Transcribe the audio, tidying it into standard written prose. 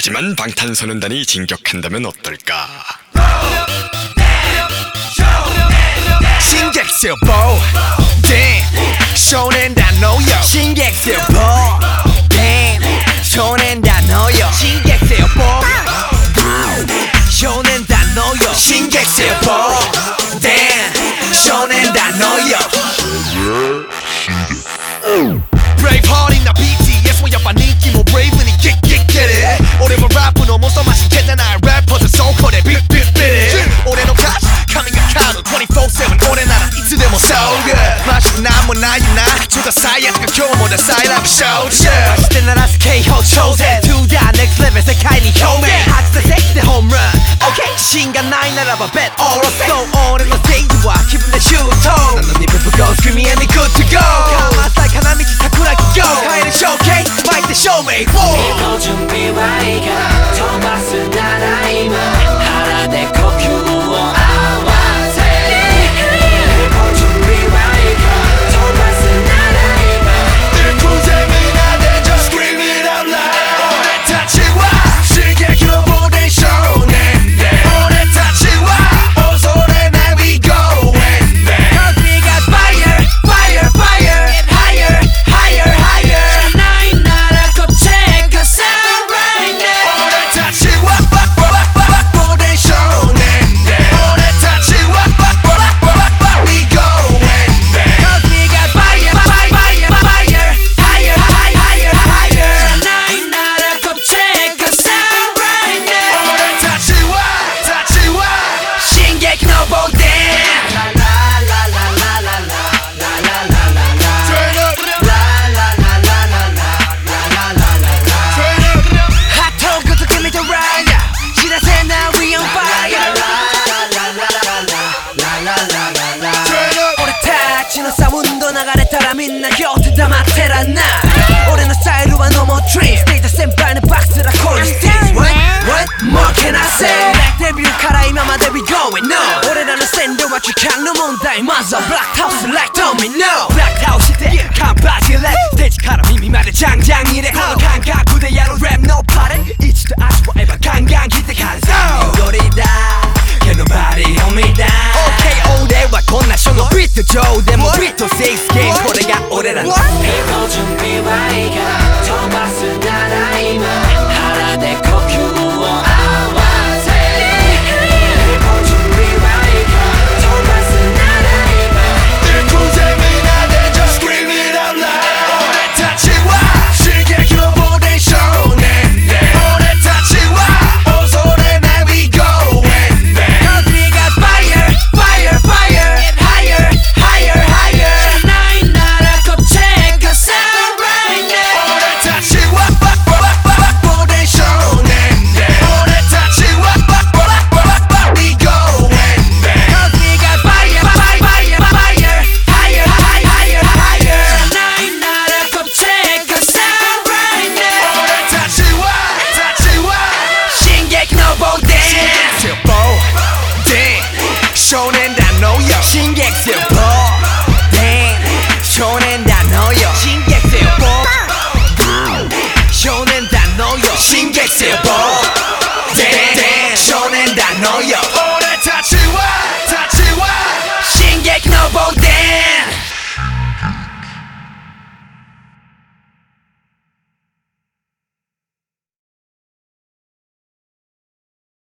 하지만 방탄소년단이 진격한다면 어떨까? 신객스보 Damn 쇼낸다 너요 신객스보 Damn 쇼낸다 너요 신객스보 쇼낸다 너요 신객스보 Damn 쇼낸다 너요 Braveheart in the BTS 뭐 여반 인기 뭐 Brave는 get it 올해만 랩은 almost 마신 캐나나의 래퍼들 so-called big 올해는 가시 coming a counter 24/7 올해 나라 이틀 뭐 so good 맛있는 나무 나이나 주가 사이즈가 교모다 사이라고 shows 맛있을 때 나라서 KO chosen 둘다 next level 세카이니 효맨 학사 섹스 홈런 okay 신간 나이 나라봐 bet all of so 올해 너 스테이지와 기분 내 슈터 난 넌 입을 보고 screaming and good to go 가마살 카나미치 사쿠라 기고 가이는 showcase 마이크 대 쇼메이 이거 준비 와이가 토마스 나라이마 하라데 코큐오 아와세 이거 준비 와이가 토마스 나라이마 일쿠제미 나대 just scream it out loud 오래 타치와 신기한 모델 쇼네 오래 타치와 오소레 나 we going there Cause we got fire fire fire higher higher higher 나이 나라 곱체 cause I'm right now 오래 타치와 모델 쇼네 오래 타치와 we going there Cause we got fire fire fire higher higher higher 나이 나라 곱체 cause I'm right now 오래 타치와 신객 너보다 Hot tone, good to give me the ride. She done said now we on fire. 오래 타치는 사운드 나가래 따라 민나 곁에 담아테라 나 올해는 스타일로와 넘어 트림 스테이지 센파이는 박스라 콜 스테이지 What? More can I say? Black 데뷔 카라이마마 there we going on 올해라는 샌드와 취향 넘은 다이 맞아 Black House like domino Black House 때 칸바지 랩 스테이지 카라 미미마대 장장이래 홀로칸가 구대야로 랩 no party 이치도 아시고 에바 강강 기대하는 사람 이거리다 Can nobody hold me down Okay 올해와 건나쇼노 비트 조대 뭐 비트 6게임 올해가 올해란 이거 준비 와이가 토마스 나라이마 하라데 코큐오 아와세 이거 준비 와이가 토마스 나라이마 일쿠제미 나대 just scream it out loud 오래 타치와 신기한 모델 쇼네 오래 타치와 오소레 나 we going there Cause we got fire fire fire higher higher higher 나이 나라 곱체 cause I'm right now 오래 타치와 모델 쇼네 오래 타치와 we going there Cause we got fire fire fire higher higher higher 나이 나라 곱체 cause I'm right now 오래 타치와 신객 너보다 신객스보 Damn 쇼낸다 너요 신객스보 Damn 쇼낸다 너요 신객스보 쇼낸다 너요 신객스보